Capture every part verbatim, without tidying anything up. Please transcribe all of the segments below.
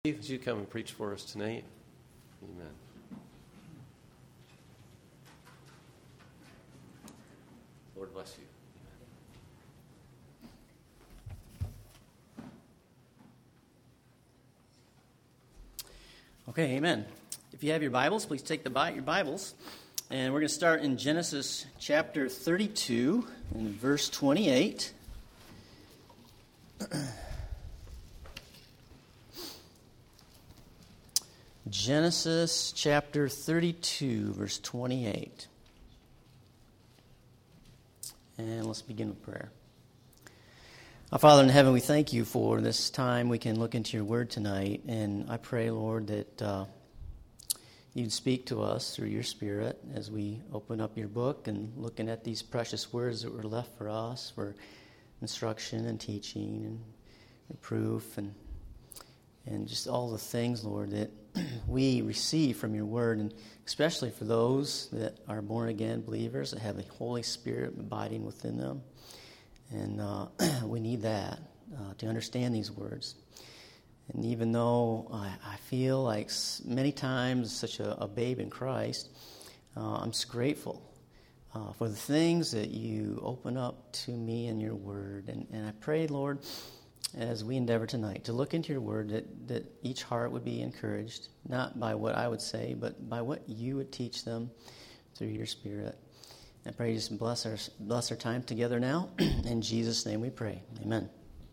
Steve, would you come and preach for us tonight? Amen. Lord bless you. Okay, amen. If you have your Bibles, please take the your Bibles. And we're going to start in Genesis chapter thirty-two and verse twenty-eight. Genesis chapter thirty-two, verse twenty-eight. And let's begin with prayer. Our Father in heaven, we thank you for this time we can look into your word tonight. And I pray, Lord, that uh, you'd speak to us through your Spirit as we open up your book and looking at these precious words that were left for us for instruction and teaching and reproof and and just all the things, Lord, that we receive from your word, and especially for those that are born-again believers that have the Holy Spirit abiding within them. And uh, we need that uh, to understand these words. And even though I, I feel like many times such a, a babe in Christ, uh, I'm just grateful uh, for the things that you open up to me in your word. And, and I pray, Lord, as we endeavor tonight to look into your word, that, that each heart would be encouraged, not by what I would say, but by what you would teach them through your Spirit. I pray you just bless our, bless our time together now. In Jesus' name we pray. Amen.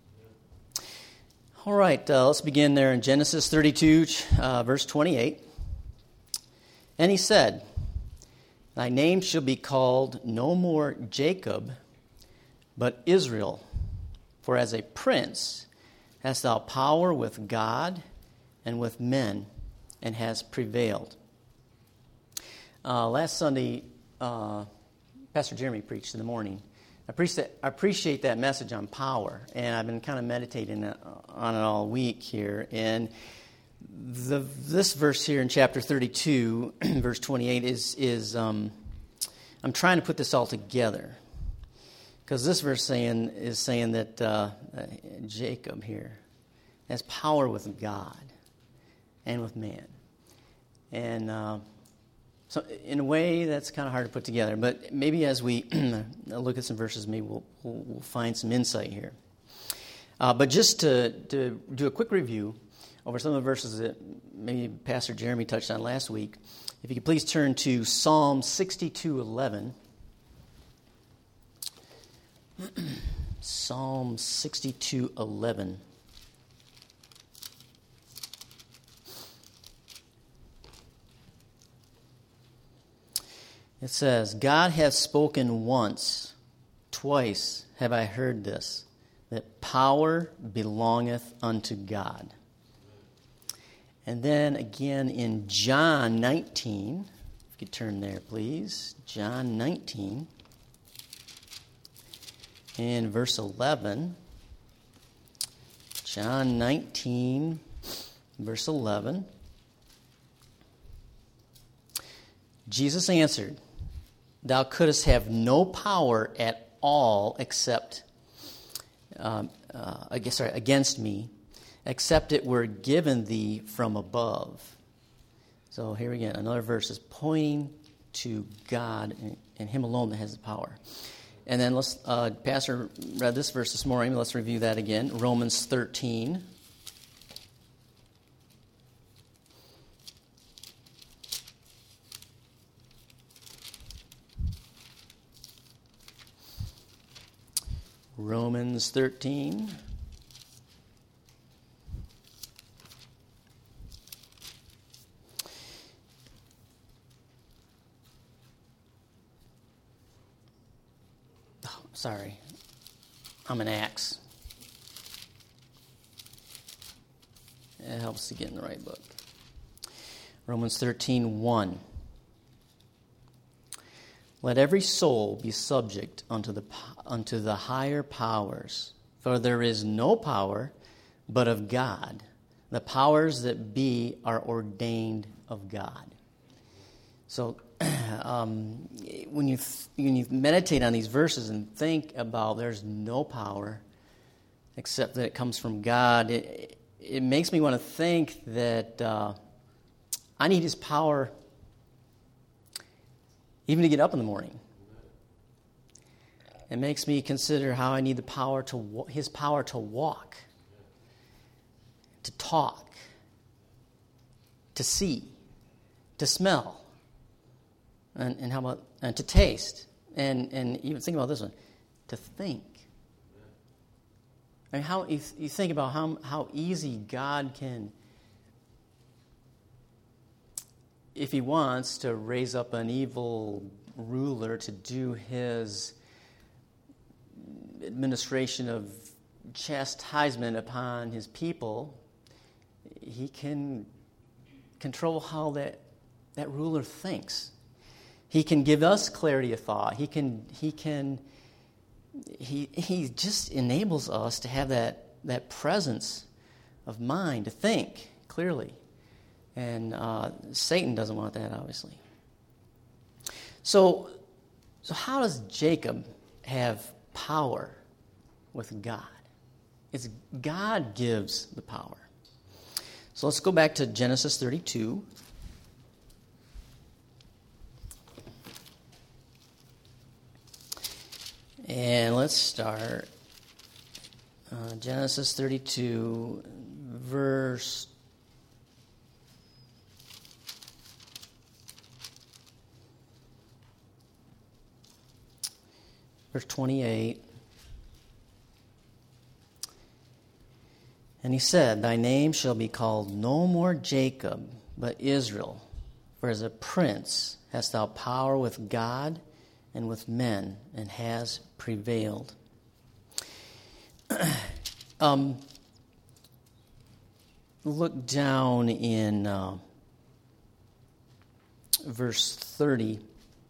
All right, uh, let's begin there in Genesis thirty-two, uh, verse twenty-eight. And he said, "Thy name shall be called no more Jacob, but Israel. For as a prince hast thou power with God and with men, and has prevailed." Uh, last Sunday, uh, Pastor Jeremy preached in the morning. I appreciate, I appreciate that message on power, and I've been kind of meditating on it all week here. And the, this verse here in chapter thirty-two, verse twenty-eight, is, is um, I'm trying to put this all together. Because this verse saying is saying that uh, uh, Jacob here has power with God and with man. And uh, so in a way, that's kind of hard to put together. But maybe as we look at some verses, maybe we'll, we'll, we'll find some insight here. Uh, but just to, to do a quick review over some of the verses that maybe Pastor Jeremy touched on last week, if you could please turn to Psalm sixty-two eleven. Psalm sixty-two eleven. It says, "God hath spoken once, twice have I heard this, that power belongeth unto God." And then again in John nineteen, if you could turn there, please. John nineteen. In verse eleven, John nineteen, verse eleven, Jesus answered, "Thou couldst have no power at all except, um, uh, against, sorry, against me, except it were given thee from above." So here again, another verse is pointing to God and, and Him alone that has the power. And then let's, uh, Pastor read this verse this morning. Let's review that again. Romans thirteen. Romans thirteen. Sorry, I'm an axe. It helps to get in the right book. Romans thirteen one. "Let every soul be subject unto the unto the higher powers, for there is no power but of God. The powers that be are ordained of God." So um, when you when you meditate on these verses and think about there's no power except that it comes from God, it, it makes me want to think that uh, I need his power even to get up in the morning. It makes me consider how I need the power to his power to walk, to talk, to see, to smell, and, and how about and to taste, and, and even think about this one, to think. I mean, how you, you think about how how easy God can, if he wants to raise up an evil ruler to do his administration of chastisement upon his people, he can control how that, that ruler thinks. He can give us clarity of thought. He can he can he he just enables us to have that that presence of mind to think clearly. And uh, Satan doesn't want that, obviously. So, so how does Jacob have power with God? It's God gives the power. So let's go back to Genesis thirty-two. And let's start uh, Genesis thirty-two, verse verse twenty-eight. And he said, "Thy name shall be called no more Jacob, but Israel, for as a prince hast thou power with God and with men, and has prevailed." um, look down in uh, verse thirty.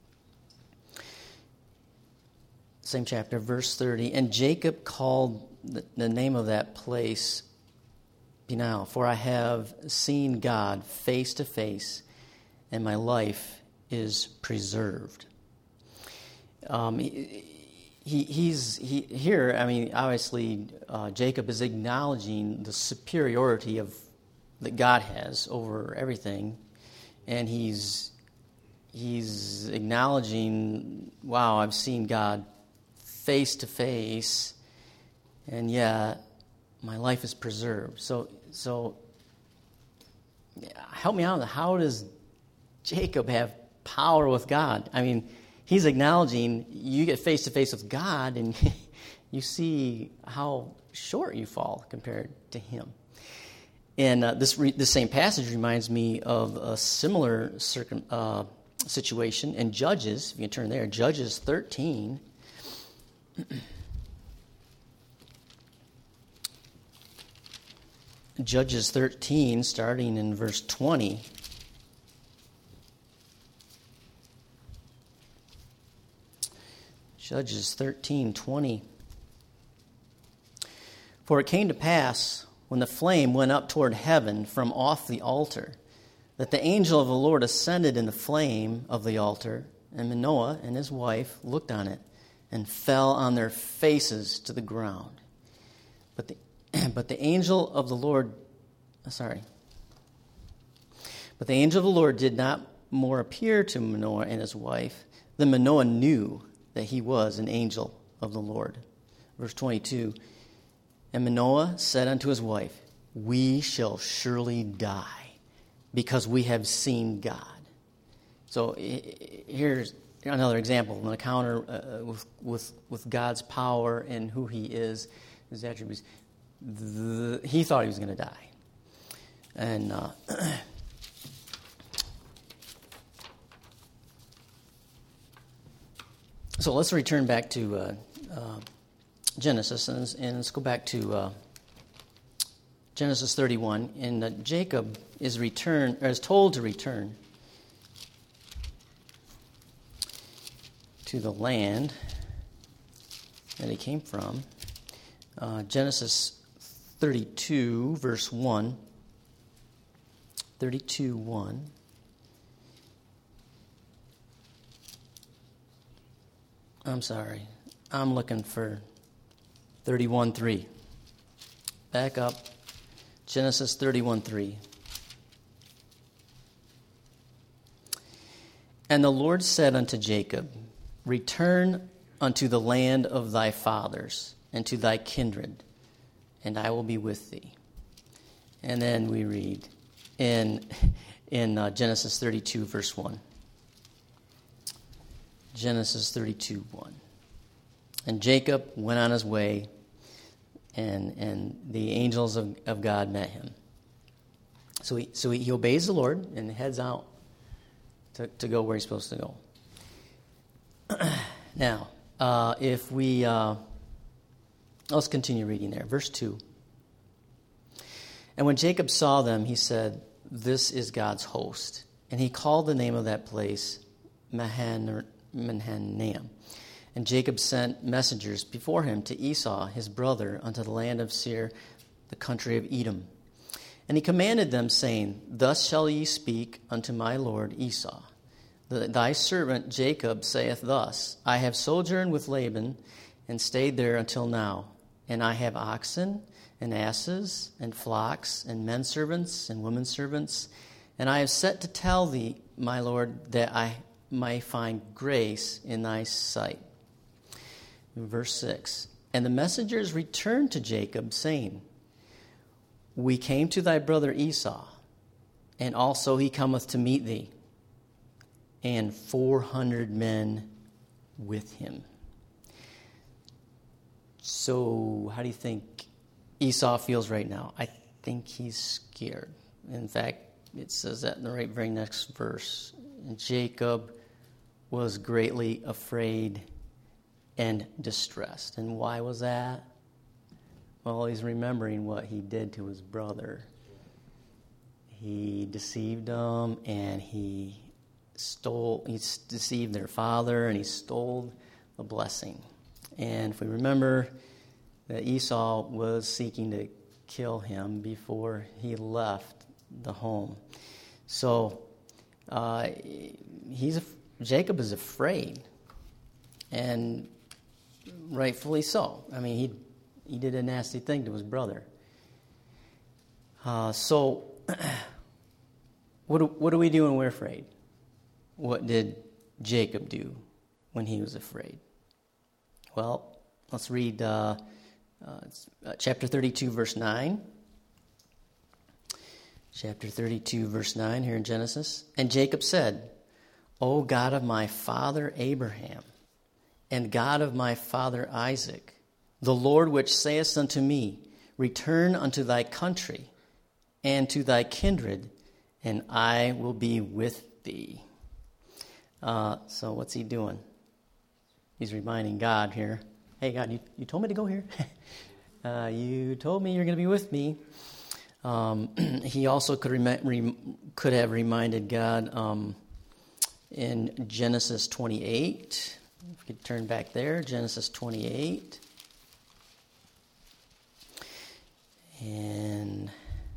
Same chapter, verse thirty. And Jacob called the, the name of that place Peniel, for I have seen God face to face, and my life is preserved. Um, he, he, he's he, here. I mean, obviously, uh, Jacob is acknowledging the superiority of that God has over everything, and he's he's acknowledging, "Wow, I've seen God face to face, and yet my life is preserved." So, so help me out. How does Jacob have power with God? I mean, he's acknowledging you get face to face with God, and you see how short you fall compared to Him. And uh, this re- this same passage reminds me of a similar circum, uh, situation in Judges. If you can turn there, Judges thirteen. Judges thirteen, starting in verse twenty. Judges thirteen twenty. For it came to pass, when the flame went up toward heaven from off the altar, that the angel of the Lord ascended in the flame of the altar, and Manoah and his wife looked on it, and fell on their faces to the ground. But the but the angel of the Lord, sorry, but the angel of the Lord did not more appear to Manoah and his wife. Then Manoah knew that he was an angel of the Lord. Verse twenty-two, and Manoah said unto his wife, "We shall surely die, because we have seen God." So here's another example, an encounter uh, with, with with God's power and who He is, His attributes. The, he thought he was going to die, and uh, so let's return back to uh, uh, Genesis, and, and let's go back to uh, Genesis thirty-one. And uh, Jacob is return, or is told to return to the land that he came from. Uh, Genesis thirty-two, verse one. thirty-two, one. I'm sorry. I'm looking for thirty-one, three. Back up Genesis thirty-one three. And the Lord said unto Jacob, return unto the land of thy fathers and to thy kindred, and I will be with thee. And then we read in, in uh, Genesis thirty-two, verse one. Genesis thirty-two, one. And Jacob went on his way, and and the angels of, of God met him. So he so he, he obeys the Lord and heads out to, to go where he's supposed to go. Now, uh, if we uh, let's continue reading there. Verse two. And when Jacob saw them, he said, this is God's host. And he called the name of that place Mahan, Mahanaim. And Jacob sent messengers before him to Esau, his brother, unto the land of Seir, the country of Edom. And he commanded them, saying, thus shall ye speak unto my lord Esau. The, thy servant Jacob saith thus, I have sojourned with Laban, and stayed there until now. And I have oxen, and asses, and flocks, and men servants, and women servants. And I have set to tell thee, my lord, that I may find grace in thy sight. Verse six. And the messengers returned to Jacob, saying, we came to thy brother Esau, and also he cometh to meet thee, and four hundred men with him. So how do you think Esau feels right now? I think he's scared. In fact, it says that in the right, very next verse. And Jacob was greatly afraid and distressed. And why was that? Well, he's remembering what he did to his brother. He deceived him, and he stole, he deceived their father, and he stole the blessing. And if we remember that Esau was seeking to kill him before he left the home. So uh, he's Jacob is afraid, and rightfully so. I mean, he he did a nasty thing to his brother. Uh, so what do, what do we do when we're afraid? What did Jacob do when he was afraid? Well, let's read uh, uh, chapter thirty-two, verse nine. Chapter thirty-two, verse nine here in Genesis. And Jacob said, O God of my father Abraham, and God of my father Isaac, the Lord which saith unto me, return unto thy country and to thy kindred, and I will be with thee. Uh, so what's he doing? He's reminding God here, hey, God, you, you told me to go here. uh, you told me you're going to be with me. Um, he also could rem- rem- could have reminded God um, in Genesis twenty-eight. If we could turn back there, Genesis twenty-eight. And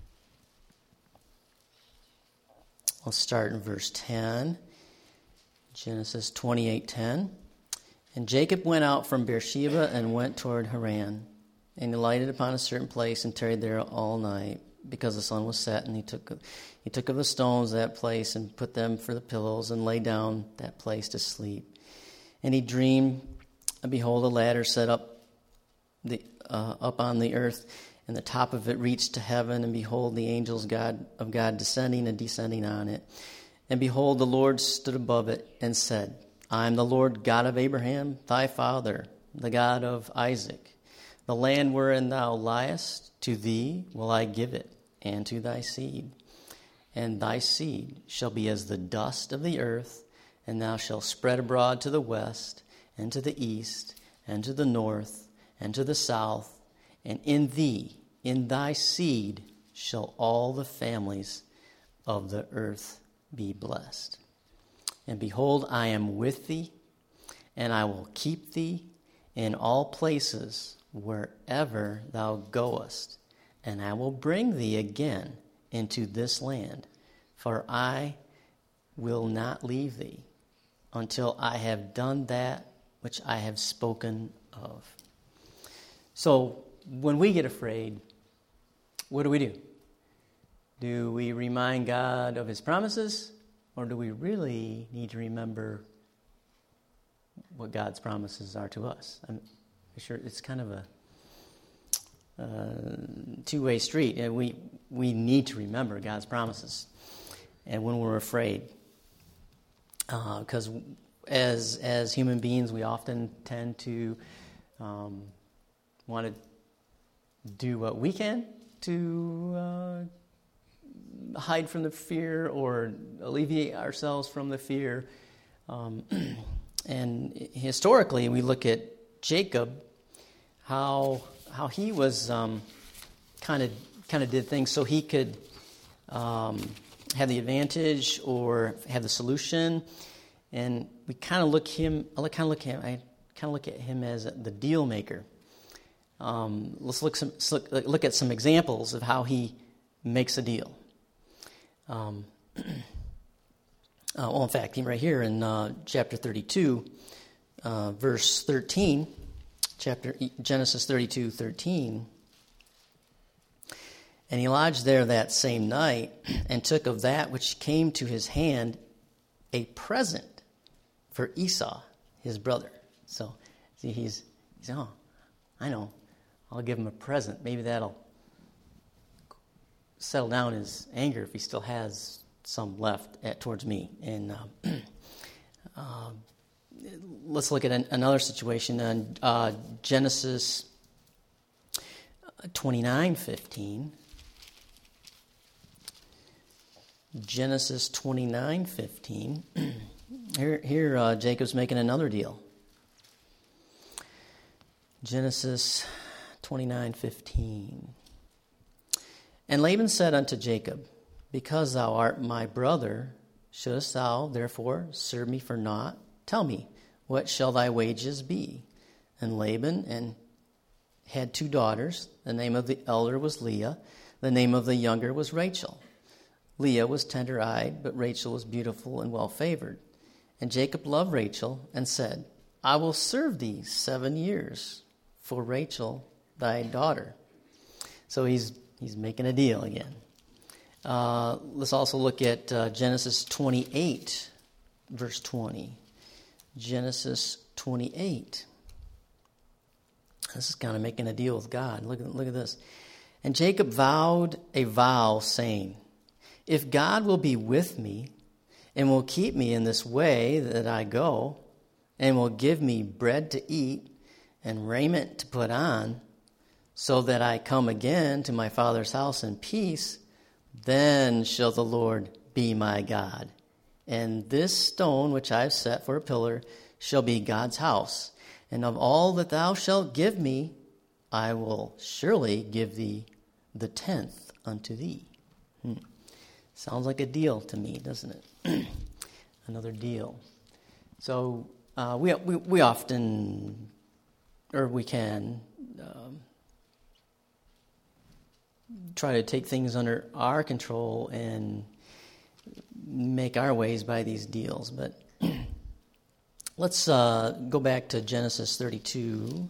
we'll start in verse ten. Genesis twenty-eight ten. And Jacob went out from Beersheba and went toward Haran. And he lighted upon a certain place and tarried there all night, because the sun was set. And he took he took of the stones that place and put them for the pillows, and lay down that place to sleep. And he dreamed, and behold, a ladder set up the uh, up on the earth, and the top of it reached to heaven. And behold, the angels God of God descending and descending on it. And behold, the Lord stood above it and said, I am the Lord God of Abraham, thy father, the God of Isaac. The land wherein thou liest, to thee will I give it, and to thy seed. And thy seed shall be as the dust of the earth, and thou shalt spread abroad to the west, and to the east, and to the north, and to the south. And in thee, in thy seed, shall all the families of the earth be blessed. And behold, I am with thee, and I will keep thee in all places wherever thou goest, and I will bring thee again into this land, for I will not leave thee until I have done that which I have spoken of. So when we get afraid, what do we do? Do we remind God of his promises, or do we really need to remember what God's promises are to us? I'm sure it's kind of a uh, two-way street. And we we need to remember God's promises, and when we're afraid, because uh, as as human beings, we often tend to um, want to do what we can to uh, hide from the fear or alleviate ourselves from the fear. Um, and historically, we look at Jacob, how how he was kind of kind of did things so he could um, have the advantage or have the solution. And we kind of look him. I kind of look at him. I kind of look at him as the deal maker. Um, let's look some look, look at some examples of how he makes a deal. Um, uh, well, in fact, right here in uh, chapter thirty-two, uh, verse thirteen, chapter Genesis thirty-two, thirteen. And he lodged there that same night, and took of that which came to his hand a present for Esau, his brother. So, see, he's, he's oh, I know, I'll give him a present. Maybe that'll settle down his anger if he still has some left at, towards me. And uh, uh, let's look at an, another situation in uh, Genesis twenty-nine fifteen. Genesis twenty-nine fifteen. Here, here uh, Jacob's making another deal. Genesis twenty-nine fifteen. And Laban said unto Jacob, because thou art my brother, shouldest thou therefore serve me for naught? Tell me, what shall thy wages be? And Laban and had two daughters. The name of the elder was Leah. The name of the younger was Rachel. Leah was tender-eyed, but Rachel was beautiful and well-favored. And Jacob loved Rachel and said, I will serve thee seven years for Rachel thy daughter. So he's he's making a deal again. Uh, let's also look at uh, Genesis twenty-eight, verse twenty. Genesis twenty-eight. This is kind of making a deal with God. Look at look at this. And Jacob vowed a vow, saying, if God will be with me, and will keep me in this way that I go, and will give me bread to eat and raiment to put on, so that I come again to my father's house in peace, then shall the Lord be my God. And this stone which I have set for a pillar shall be God's house. And of all that thou shalt give me, I will surely give thee the tenth unto thee. Hmm. Sounds like a deal to me, doesn't it? Another deal. So uh, we, we we often, or we can, um, try to take things under our control and make our ways by these deals. But let's uh, go back to Genesis thirty-two.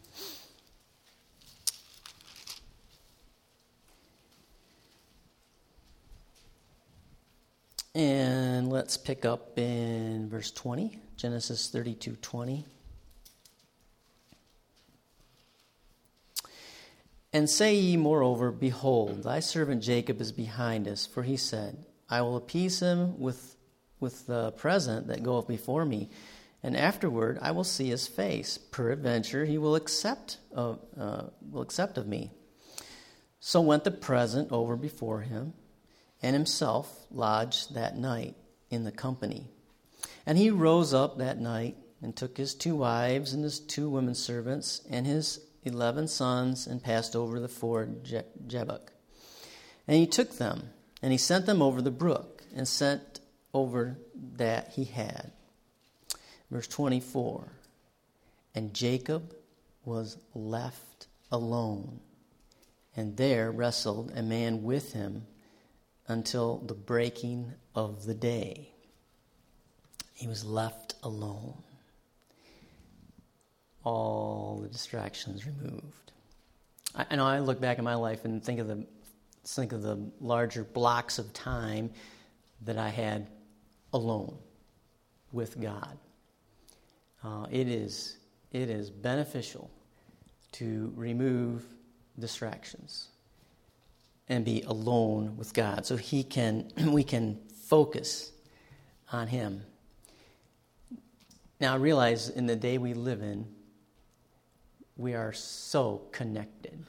And let's pick up in verse twenty, Genesis thirty-two twenty. And say ye moreover, behold, thy servant Jacob is behind us, for he said, I will appease him with with the present that goeth before me, and afterward I will see his face. Peradventure he will accept of, uh, will accept of me. So went the present over before him, and himself lodged that night in the company. And he rose up that night, and took his two wives and his two women servants, and his eleven sons, and passed over the ford Je- Jabbok. And he took them, and he sent them over the brook, and sent over that he had. Verse twenty-four. And Jacob was left alone, and there wrestled a man with him until the breaking of the day. He was left alone. All the distractions removed. I, I know I look back at my life and think of the let's think of the larger blocks of time that I had alone with God. Uh, it is it is beneficial to remove distractions and be alone with God, so He can we can focus on Him. Now I realize in the day we live in, we are so connected.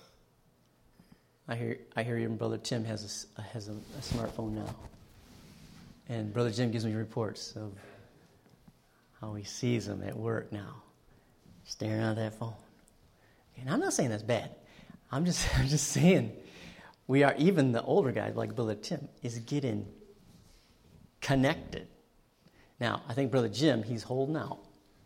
I hear I hear your brother Tim has a, has a, a smartphone now, and Brother Jim gives me reports of how he sees them at work now, staring at that phone. And I'm not saying that's bad. I'm just I'm just saying we are, even the older guys like Brother Tim is getting connected. Now I think Brother Jim, he's holding out.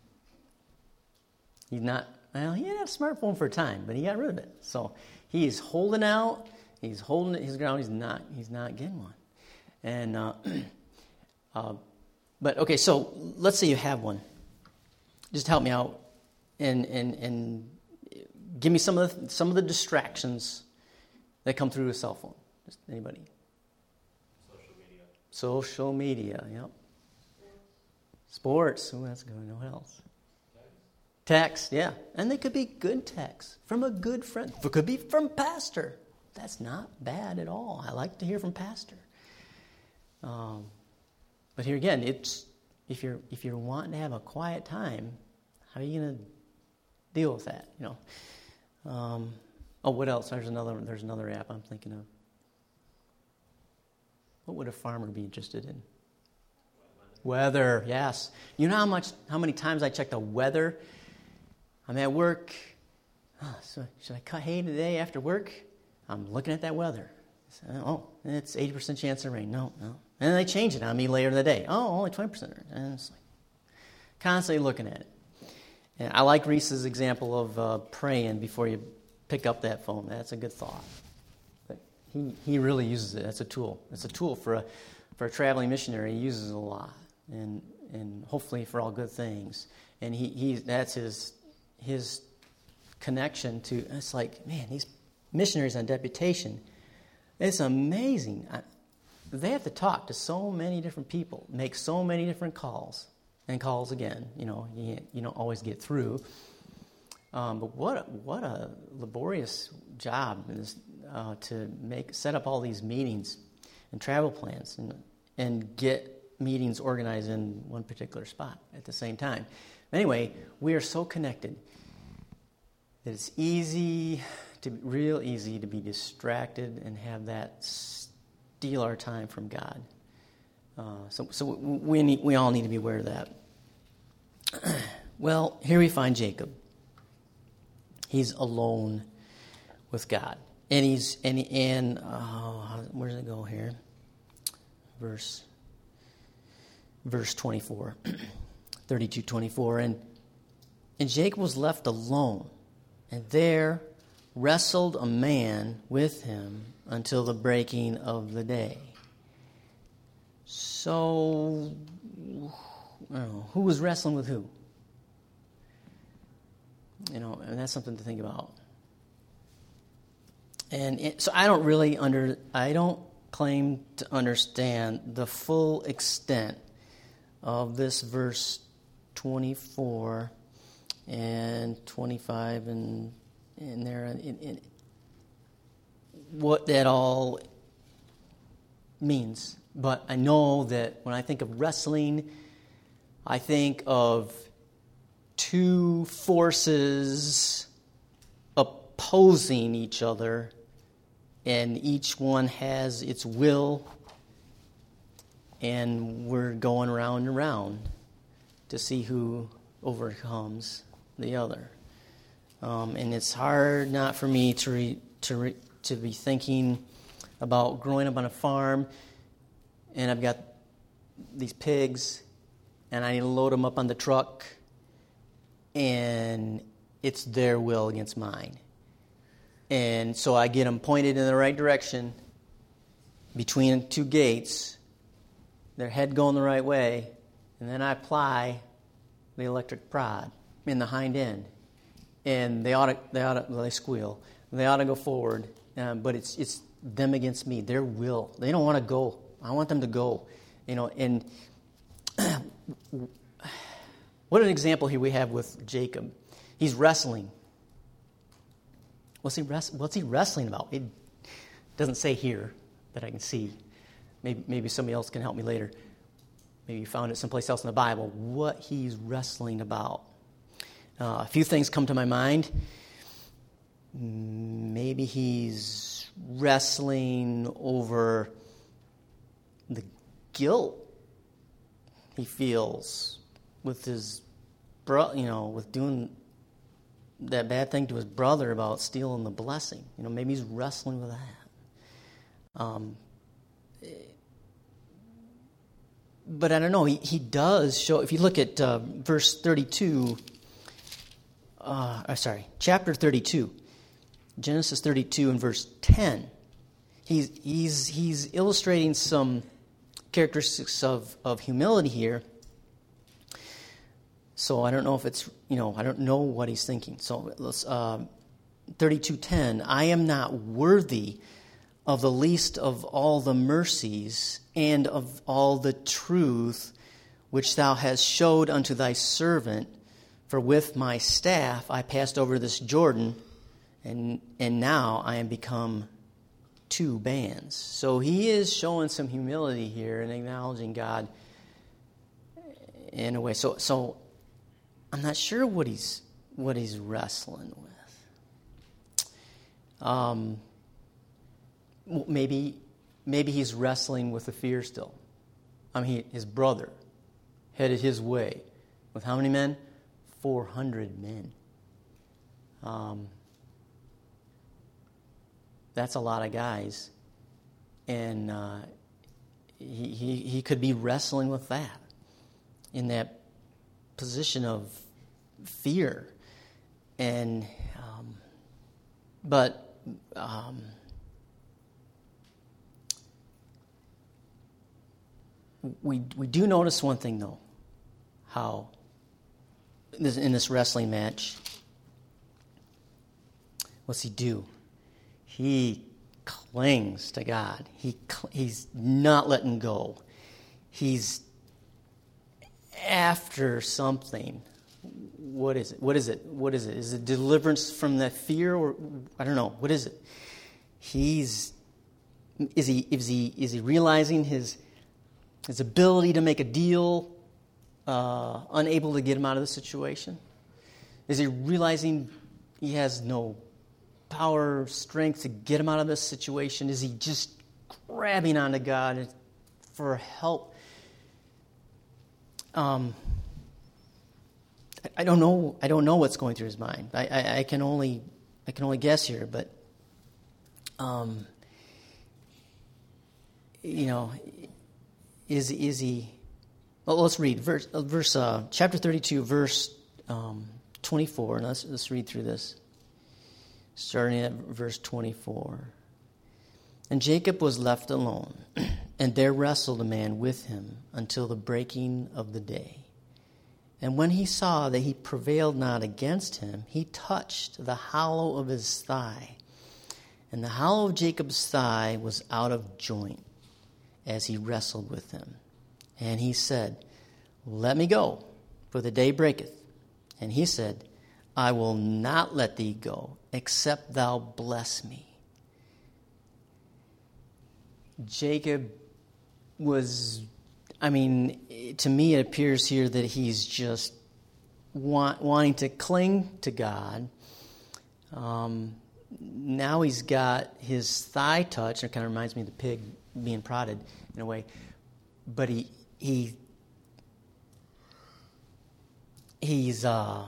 He's not. Well, he had a smartphone for a time, but he got rid of it. So he is holding out. He's holding his ground. He's not. He's not getting one. And uh, uh, but okay. So let's say you have one. Just help me out, and and and give me some of the, some of the distractions that come through a cell phone. Just anybody. Social media. Social media. Yep. Sports. Oh, that's good. What else? Text, yeah. And they could be good texts from a good friend. It could be from pastor. That's not bad at all. I like to hear from pastor. Um, but here again, it's if you're if you're wanting to have a quiet time, how are you going to deal with that? You know. Um, oh, what else? There's another. There's another app I'm thinking of. What would a farmer be interested in? Weather. Yes. You know how much? How many times I check the weather? I'm at work. Oh, so should I cut hay today after work? I'm looking at that weather. Oh, it's eighty percent chance of rain. No, no. And then they change it on me later in the day. Oh, only twenty percent. And it's like constantly looking at it. And I like Reese's example of uh, praying before you pick up that phone. That's a good thought. But he, he really uses it. That's a tool. It's a tool for a for a traveling missionary. He uses it a lot, and and hopefully for all good things. And he he that's his. his connection to, it's like, man, these missionaries on deputation, it's amazing. I, they have to talk to so many different people, make so many different calls, and calls again. You know, you, you don't always get through. Um, but what a, what a laborious job is uh, to make set up all these meetings and travel plans and and get meetings organized in one particular spot at the same time. Anyway, we are so connected that it's easy, to real easy to be distracted and have that steal our time from God. Uh, so, so we need, we all need to be aware of that. Well, here we find Jacob. He's alone with God, and he's and and oh, where does it go here? Verse verse twenty-four, thirty-two twenty-four, and and Jacob was left alone. And there wrestled a man with him until the breaking of the day. So, I don't know, who was wrestling with who? You know, and that's something to think about. And it, so I don't really under, I don't claim to understand the full extent of this verse twenty-four and twenty-five and and there in, in what that all means. But I know that when I think of wrestling, I think of two forces opposing each other, and each one has its will, and we're going round and round to see who overcomes the other. Um, and it's hard not for me to re, to re, to be thinking about growing up on a farm, and I've got these pigs, and I need to load them up on the truck, and it's their will against mine. And so I get them pointed in the right direction between two gates, their head going the right way, and then I apply the electric prod in the hind end, and they ought to, they ought to, well, they squeal. They ought to go forward, um, but it's it's them against me. Their will. They don't want to go. I want them to go. You know, and what an example here we have with Jacob. He's wrestling. What's he wrest- What's he wrestling about? It doesn't say here that I can see. Maybe, maybe somebody else can help me later. Maybe you found it someplace else in the Bible. What he's wrestling about. Uh, a few things come to my mind. Maybe he's wrestling over the guilt he feels with his bro, you know, with doing that bad thing to his brother about stealing the blessing. You know, maybe he's wrestling with that. Um, but I don't know. He he does show. If you look at uh, verse thirty-two, uh, uh, sorry, chapter thirty-two, Genesis thirty-two and verse ten. He's he's he's illustrating some characteristics of, of humility here. So I don't know if it's, you know, I don't know what he's thinking. So let's, uh, thirty-two ten, I am not worthy of the least of all the mercies and of all the truth which thou hast showed unto thy servant. For with my staff I passed over this Jordan, and and now I am become two bands. So he is showing some humility here and acknowledging God in a way. So so I'm not sure what he's what he's wrestling with. Um, maybe maybe he's wrestling with the fear still. I mean, his brother headed his way with how many men? Four hundred men. Um, that's a lot of guys, and uh, he, he he could be wrestling with that in that position of fear, and um, but um, we we do notice one thing though, how in this wrestling match, what's he do? He clings to God. He he's not letting go. He's after something. What is it? What is it? What is it? Is it deliverance from that fear, or I don't know. What is it? He's is he is he is he realizing his his ability to make a deal, uh, unable to get him out of the situation? Is he realizing he has no power, strength to get him out of this situation? Is he just grabbing onto God for help? Um, I don't know. I don't know what's going through his mind. I, I, I can only, I can only guess here. But, um, you know, is is he? Well, let's read verse, verse, uh, chapter thirty-two, verse um, twenty-four, and let's let's read through this. Starting at verse twenty-four. And Jacob was left alone, and there wrestled a man with him until the breaking of the day. And when he saw that he prevailed not against him, he touched the hollow of his thigh. And the hollow of Jacob's thigh was out of joint as he wrestled with him. And he said, Let me go, for the day breaketh. And he said, I will not let thee go, except thou bless me. Jacob was, I mean, to me it appears here that he's just want, wanting to cling to God. Um, now he's got his thigh touched. It kind of reminds me of the pig being prodded in a way. But he he he's uh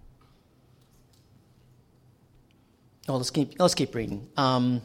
oh let's keep let's keep reading. Um,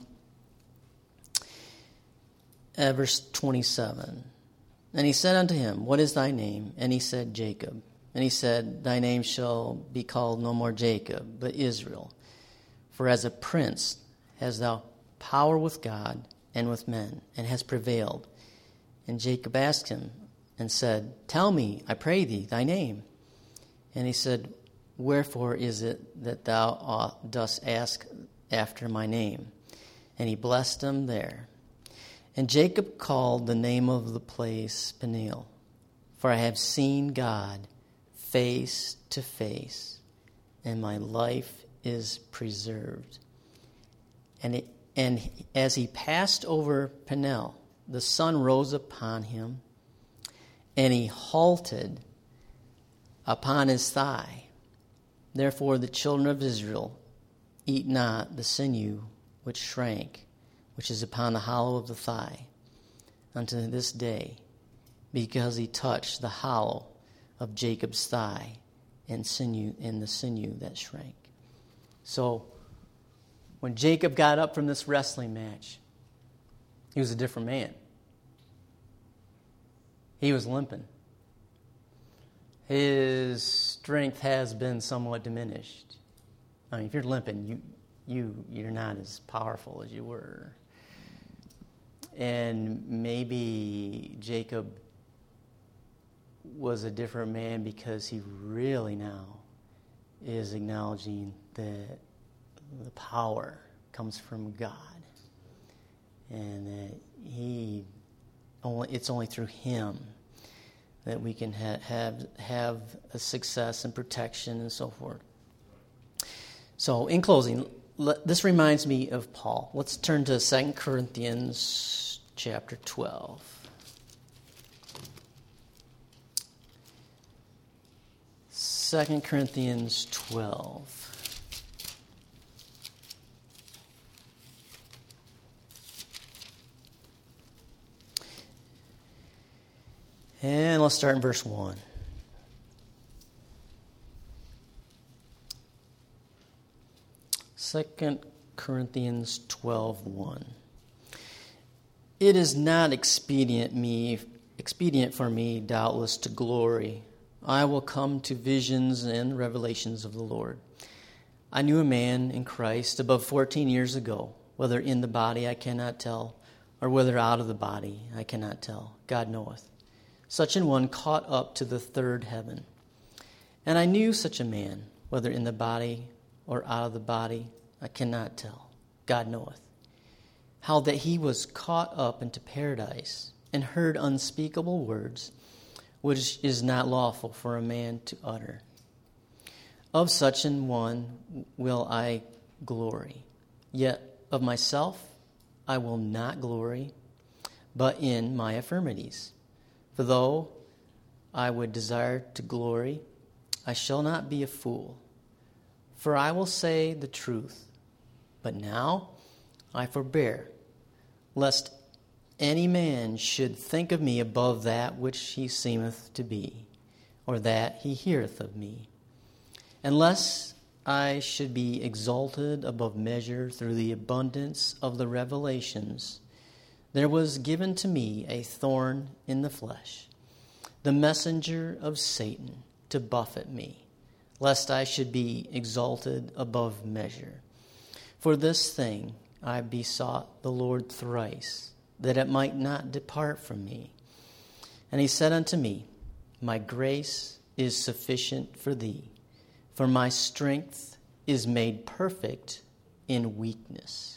uh, verse twenty-seven. And he said unto him, What is thy name? And he said, Jacob. And he said, Thy name shall be called no more Jacob, but Israel. For as a prince hast thou power with God and with men, and hast prevailed. And Jacob asked him and said, Tell me, I pray thee, thy name. And he said, Wherefore is it that thou dost ask after my name? and he blessed him there. And Jacob called the name of the place Peniel, for I have seen God face to face, and my life is preserved. And it, and as he passed over Peniel, the sun rose upon him, and he halted upon his thigh. Therefore the children of Israel eat not the sinew which shrank, which is upon the hollow of the thigh, unto this day, because he touched the hollow of Jacob's thigh and sinew and the sinew that shrank. So when Jacob got up from this wrestling match, he was a different man. He was limping. His strength has been somewhat diminished. I mean, if you're limping, you you you're not as powerful as you were. And maybe Jacob was a different man because he really now is acknowledging that the power comes from God, and that he only it's only through him that we can ha- have have a success and protection and so forth. So, in closing, let, this reminds me of Paul. Let's turn to Second Corinthians chapter twelve. Second Corinthians twelve. And let's start in verse one. Second Corinthians twelve one. It is not expedient me expedient for me, doubtless, to glory. I will come to visions and revelations of the Lord. I knew a man in Christ above fourteen years ago, whether in the body I cannot tell, or whether out of the body I cannot tell. God knoweth. Such an one caught up to the third heaven. And I knew such a man, whether in the body or out of the body, I cannot tell. God knoweth. How that he was caught up into paradise and heard unspeakable words, which is not lawful for a man to utter. Of such an one will I glory. Yet of myself I will not glory, but in my infirmities. For though I would desire to glory, I shall not be a fool. For I will say the truth. But now I forbear, lest any man should think of me above that which he seemeth to be, or that he heareth of me. Unless I should be exalted above measure through the abundance of the revelations, there was given to me a thorn in the flesh, the messenger of Satan, to buffet me, lest I should be exalted above measure. For this thing I besought the Lord thrice, that it might not depart from me. And he said unto me, My grace is sufficient for thee, for my strength is made perfect in weakness.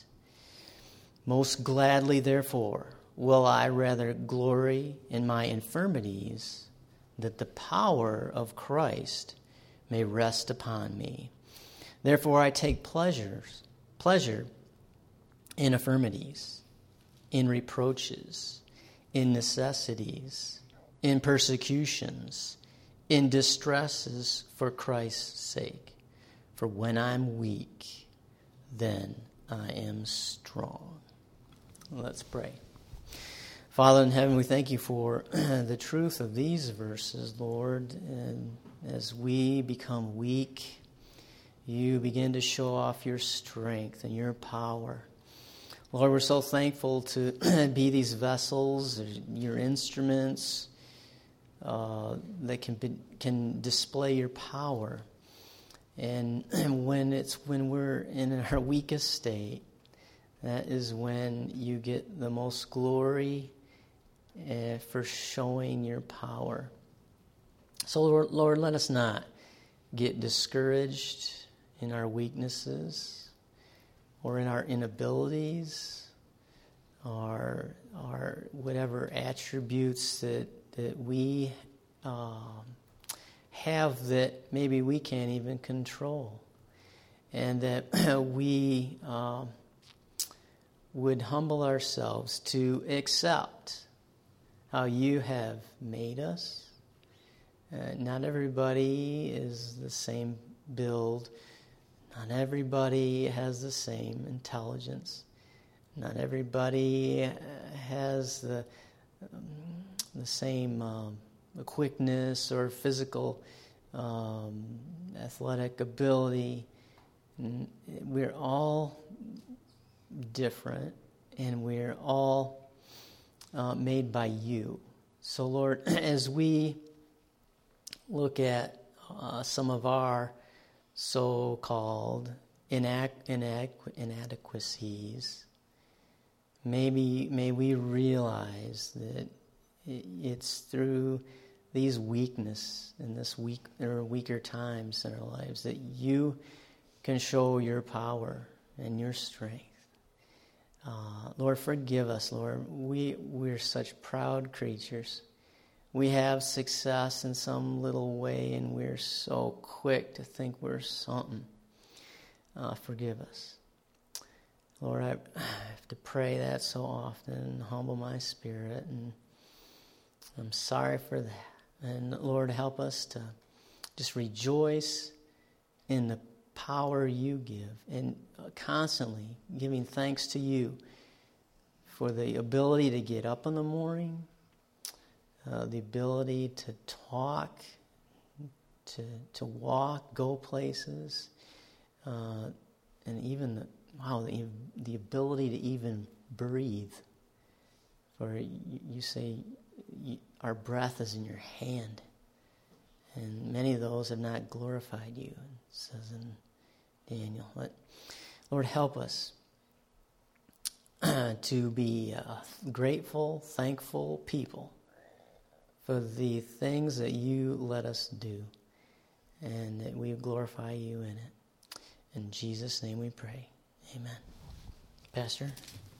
Most gladly, therefore, will I rather glory in my infirmities, that the power of Christ may rest upon me. Therefore I take pleasures, pleasure in infirmities, in reproaches, in necessities, in persecutions, in distresses for Christ's sake. For when I'm weak, then I am strong. Let's pray. Father in heaven, we thank you for the truth of these verses, Lord. And as we become weak, you begin to show off your strength and your power. Lord, we're so thankful to be these vessels, your instruments uh, that can be, can display your power. And when it's when we're in our weakest state, that is when you get the most glory uh, for showing your power. So, Lord, Lord, let us not get discouraged in our weaknesses. or in our inabilities, or, or whatever attributes that, that we um, have that maybe we can't even control. And that we um, would humble ourselves to accept how you have made us. Uh, not everybody is the same build. Not everybody has the same intelligence. Not everybody has the um, the same um, quickness or physical um, athletic ability. We're all different, and we're all uh, made by you. So, Lord, as we look at uh, some of our so-called inac- inac- inadequacies, maybe may we realize that it's through these weakness and this weak or weaker times in our lives that you can show your power and your strength. Uh, Lord, forgive us, Lord. We, we're such proud creatures. We have success in some little way, and we're so quick to think we're something. Uh, forgive us. Lord, I have to pray that so often and humble my spirit, and I'm sorry for that. And Lord, help us to just rejoice in the power you give, and constantly giving thanks to you for the ability to get up in the morning, uh, the ability to talk, to to walk, go places, uh, and even the, wow, the, the ability to even breathe. For you, you say you, our breath is in your hand. And many of those have not glorified you, it says in Daniel. But Lord, help us to be a grateful, thankful people for the things that you let us do, and that we glorify you in it. In Jesus' name we pray. Amen. Pastor?